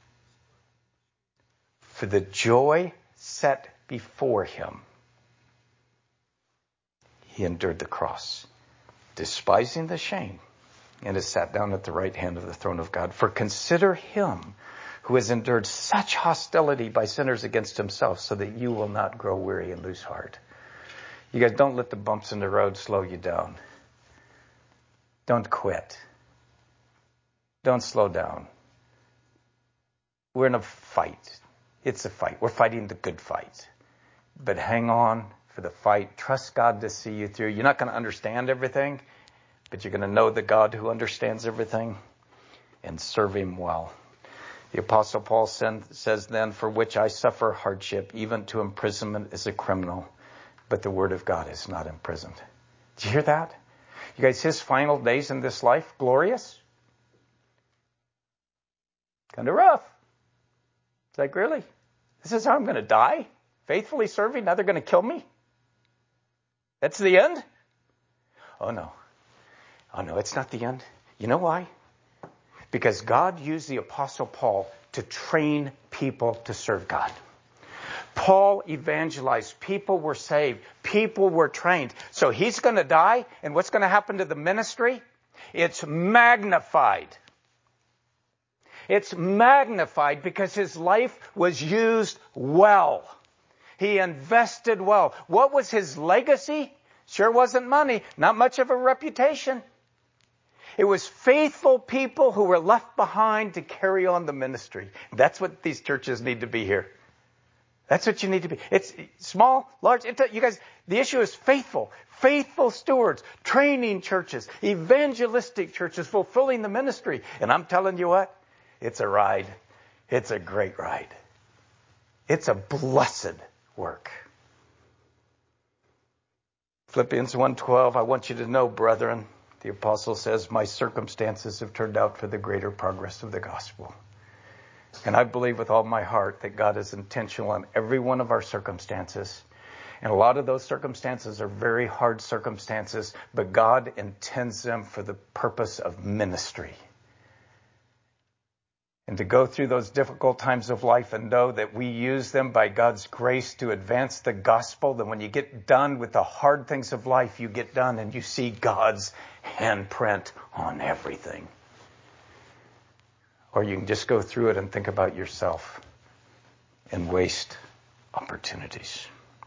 For the joy set before him, he endured the cross, despising the shame, and is sat down at the right hand of the throne of God. For consider him who has endured such hostility by sinners against himself, so that you will not grow weary and lose heart. You guys, don't let the bumps in the road slow you down. Don't quit. Don't slow down. We're in a fight. It's a fight. We're fighting the good fight. But hang on. For for the fight. Trust God to see you through. You're not going to understand everything, but you're going to know the God who understands everything, and serve him well. The Apostle Paul says then, for which I suffer hardship, even to imprisonment as a criminal, but the word of God is not imprisoned. Did you hear that? You guys, his final days in this life, glorious? Kind of rough. It's like, really? This is how I'm going to die? Faithfully serving? Now they're going to kill me? That's the end? Oh, no. Oh, no, it's not the end. You know why? Because God used the Apostle Paul to train people to serve God. Paul evangelized. People were saved. People were trained. So he's going to die, and what's going to happen to the ministry? It's magnified. It's magnified because his life was used well. He invested well. What was his legacy? Sure wasn't money. Not much of a reputation. It was faithful people who were left behind to carry on the ministry. That's what these churches need to be here. That's what you need to be. It's small, large. It, you guys, the issue is faithful. Faithful stewards, training churches, evangelistic churches, fulfilling the ministry. And I'm telling you what, it's a ride. It's a great ride. It's a blessed work. Philippians one twelve, I want you to know, brethren, the apostle says, my circumstances have turned out for the greater progress of the gospel. And I believe with all my heart that God is intentional in every one of our circumstances. And a lot of those circumstances are very hard circumstances, but God intends them for the purpose of ministry. And to go through those difficult times of life and know that we use them by God's grace to advance the gospel, that when you get done with the hard things of life, you get done and you see God's handprint on everything. Or you can just go through it and think about yourself and waste opportunities.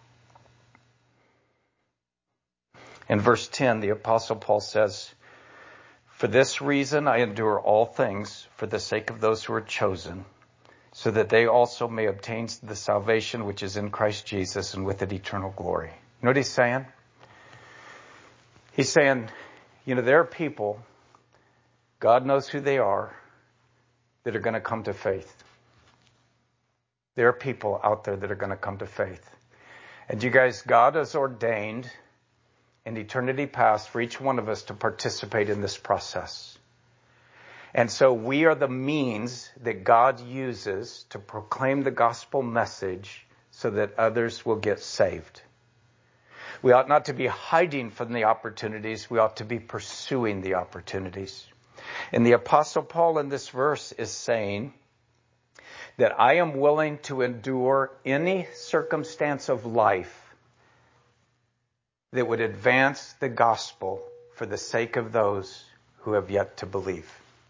In verse ten, the Apostle Paul says, for this reason I endure all things for the sake of those who are chosen, so that they also may obtain the salvation which is in Christ Jesus, and with it eternal glory. You know what he's saying? He's saying, you know, there are people, God knows who they are, that are going to come to faith. There are people out there that are going to come to faith. And you guys, God has ordained in eternity past for each one of us to participate in this process. And so we are the means that God uses to proclaim the gospel message so that others will get saved. We ought not to be hiding from the opportunities. We ought to be pursuing the opportunities. And the Apostle Paul in this verse is saying that I am willing to endure any circumstance of life that would advance the gospel for the sake of those who have yet to believe.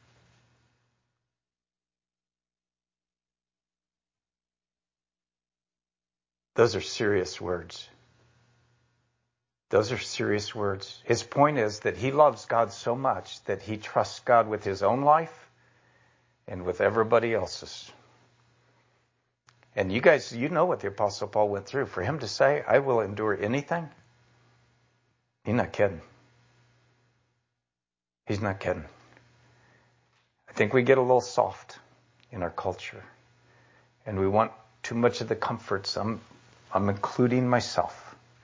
Those are serious words. Those are serious words. His point is that he loves God so much that he trusts God with his own life and with everybody else's. And you guys, you know what the Apostle Paul went through. For him to say, I will endure anything, he's not kidding. He's not kidding. I think we get a little soft in our culture. And we want too much of the comforts. I'm, I'm including myself.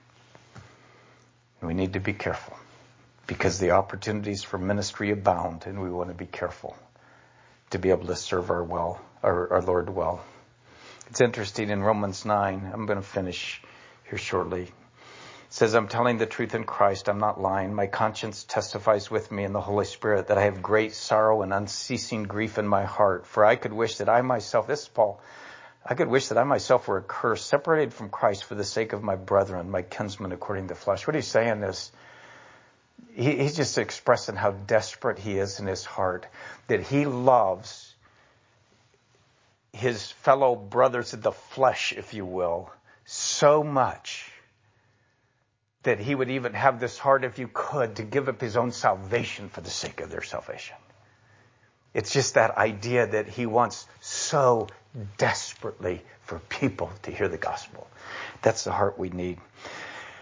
We need to be careful because the opportunities for ministry abound, and we want to be careful to be able to serve our well, our, our Lord well. It's interesting in Romans nine, I'm going to finish here shortly. It says, I'm telling the truth in Christ, I'm not lying. My conscience testifies with me in the Holy Spirit that I have great sorrow and unceasing grief in my heart. For I could wish that I myself, this is Paul, I could wish that I myself were accursed, separated from Christ for the sake of my brethren, my kinsmen according to the flesh. What he's saying is, he, he's just expressing how desperate he is in his heart, that he loves his fellow brothers of the flesh, if you will, so much that he would even have this heart, if you could, to give up his own salvation for the sake of their salvation. It's just that idea that he wants so desperately for people to hear the gospel. That's the heart we need.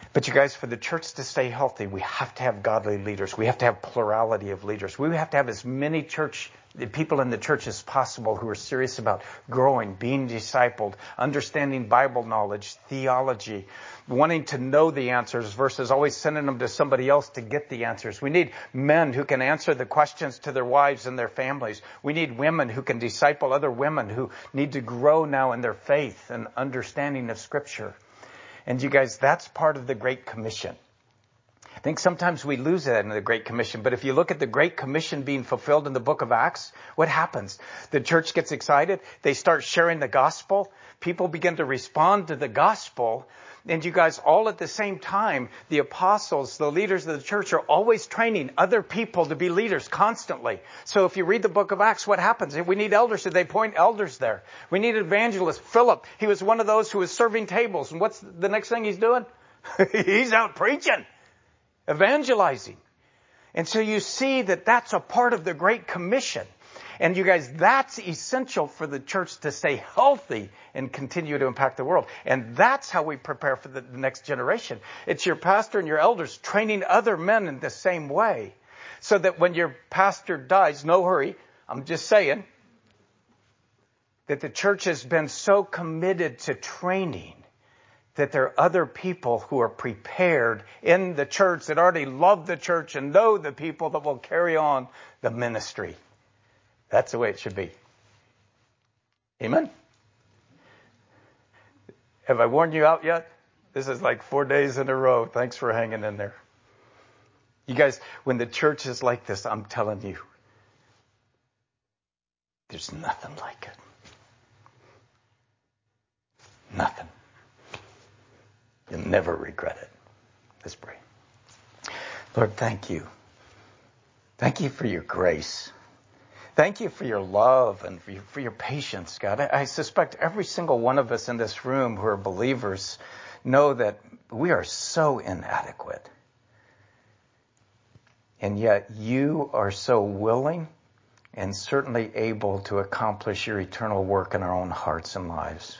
But you guys, for the church to stay healthy, we have to have godly leaders. We have to have plurality of leaders. We have to have as many church people in the church as possible who are serious about growing, being discipled, understanding Bible knowledge, theology, wanting to know the answers versus always sending them to somebody else to get the answers. We need men who can answer the questions to their wives and their families. We need women who can disciple other women who need to grow now in their faith and understanding of Scripture. And you guys, that's part of the Great Commission. I think sometimes we lose that in the Great Commission, but if you look at the Great Commission being fulfilled in the book of Acts, what happens? The church gets excited. They start sharing the gospel. People begin to respond to the gospel. And you guys, all at the same time, the apostles, the leaders of the church are always training other people to be leaders constantly. So if you read the book of Acts, what happens? We need elders. They appoint elders there. We need evangelists. Philip, he was one of those who was serving tables. And what's the next thing he's doing? He's out preaching, evangelizing. And so you see that that's a part of the Great Commission. And you guys, that's essential for the church to stay healthy and continue to impact the world. And that's how we prepare for the next generation. It's your pastor and your elders training other men in the same way. So that when your pastor dies, no hurry, I'm just saying that the church has been so committed to training that there are other people who are prepared in the church that already love the church and know the people that will carry on the ministry. That's the way it should be. Amen? Have I worn you out yet? This is like four days in a row. Thanks for hanging in there. You guys, when the church is like this, I'm telling you, there's nothing like it. Nothing. You'll never regret it. Let's pray. Lord, thank you. Thank you for your grace. Thank you for your love and for your, for your patience, God. I, I suspect every single one of us in this room who are believers know that we are so inadequate. And yet you are so willing and certainly able to accomplish your eternal work in our own hearts and lives.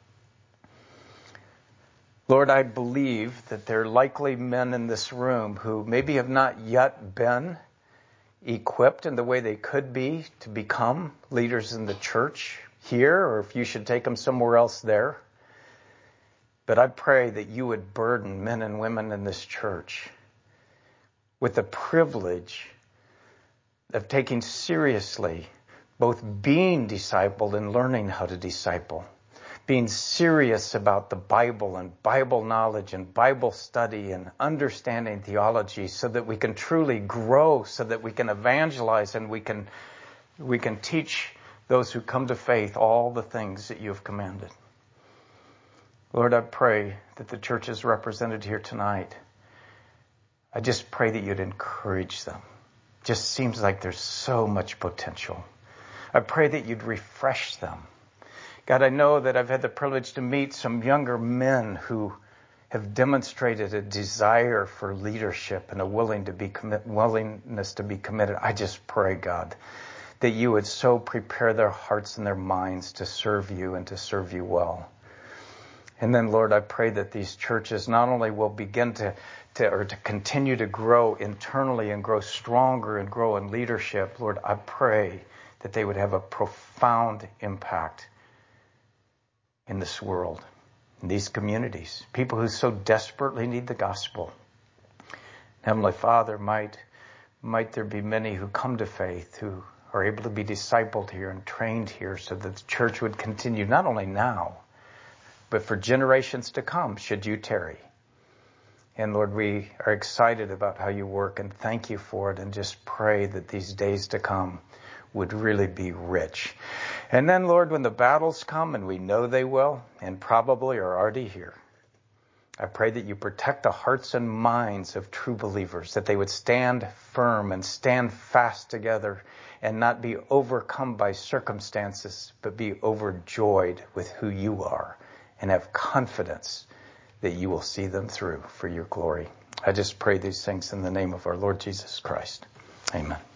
Lord, I believe that there are likely men in this room who maybe have not yet been equipped in the way they could be to become leaders in the church here, or if you should take them somewhere else there. But I pray that you would burden men and women in this church with the privilege of taking seriously both being discipled and learning how to disciple. Being serious about the Bible and Bible knowledge and Bible study and understanding theology so that we can truly grow, so that we can evangelize and we can we can teach those who come to faith all the things that you have commanded. Lord, I pray that the church is represented here tonight. I just pray that you'd encourage them. It just seems like there's so much potential. I pray that you'd refresh them. God, I know that I've had the privilege to meet some younger men who have demonstrated a desire for leadership and a willing to be commit, willingness to be committed. I just pray, God, that you would so prepare their hearts and their minds to serve you and to serve you well. And then, Lord, I pray that these churches not only will begin to, to or to continue to grow internally and grow stronger and grow in leadership, Lord, I pray that they would have a profound impact in this world, in these communities, people who so desperately need the gospel. Heavenly Father, might, might there be many who come to faith, who are able to be discipled here and trained here so that the church would continue not only now, but for generations to come, should you tarry. And Lord, we are excited about how you work and thank you for it and just pray that these days to come would really be rich. And then, Lord, when the battles come, and we know they will, and probably are already here, I pray that you protect the hearts and minds of true believers, that they would stand firm and stand fast together and not be overcome by circumstances, but be overjoyed with who you are and have confidence that you will see them through for your glory. I just pray these things in the name of our Lord Jesus Christ. Amen.